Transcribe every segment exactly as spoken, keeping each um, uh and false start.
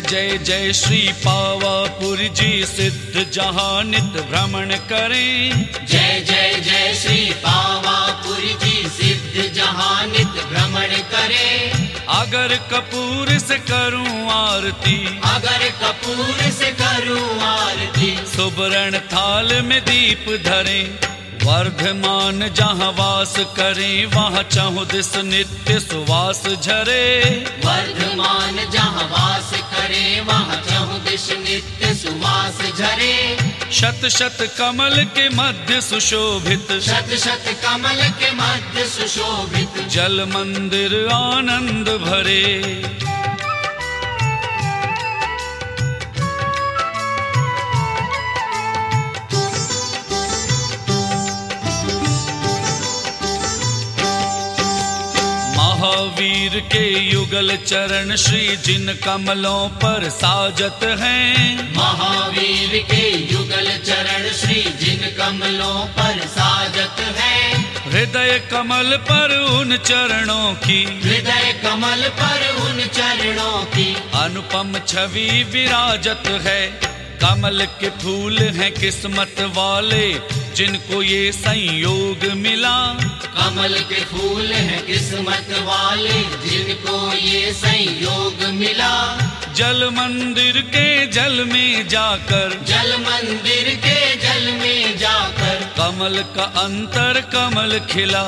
जय जय श्री पावापुर जी सिद्ध जहाँ नित भ्रमण करें। जय जय जय श्री पावापुर जी सिद्ध जहाँ नित भ्रमण करें। अगर कपूर से करूं आरती, अगर कपूर से करूं आरती, सुवर्ण थाल में दीप धरें। वर्धमान जहाँ वास करें वहाँ चहुदिस नित्य सुवास झरे। वर्धमान जहाँ वास करे वहाँ चहुदिस नित्य सुवास झरे। शत शत कमल के मध्य सुशोभित, शत शत कमल के मध्य सुशोभित, जल मंदिर आनंद भरे। महावीर के युगल चरण श्री जिन कमलों पर साजत हैं। महावीर के युगल चरण श्री जिन कमलों पर साजत हैं। हृदय कमल पर उन चरणों की, हृदय कमल पर उन चरणों की, अनुपम छवि विराजत है। कमल के फूल हैं किस्मत वाले जिनको ये संयोग मिला। कमल के फूल हैं किस्मत वाले जिनको ये संयोग मिला। जल मंदिर के जल में जाकर, जल मंदिर के जल में जाकर, कमल का अंतर कमल खिला।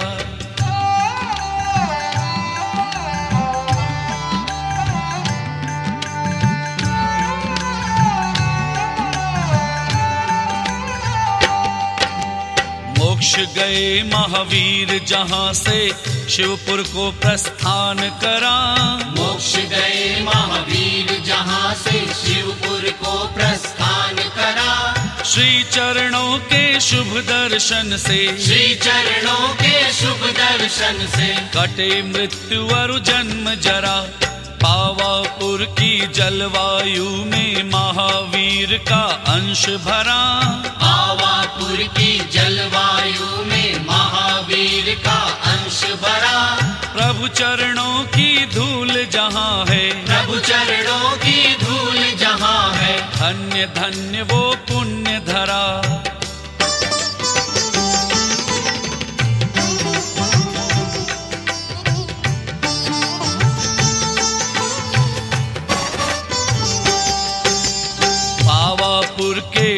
मोक्ष गए महावीर जहाँ से शिवपुर को प्रस्थान करा। मोक्ष गए महावीर जहाँ से शिवपुर को प्रस्थान करा। श्री चरणों के शुभ दर्शन से, श्री चरणों के शुभ दर्शन से, कटे मृत्यु और जन्म जरा। पावापुर की जलवायु में महावीर का अंश भरा। पावापुर की जलवायु में महावीर का अंश भरा। प्रभु चरणों की धूल जहाँ है, प्रभु चरणों की धूल जहाँ है, धन्य धन्य वो पुण्य धरा।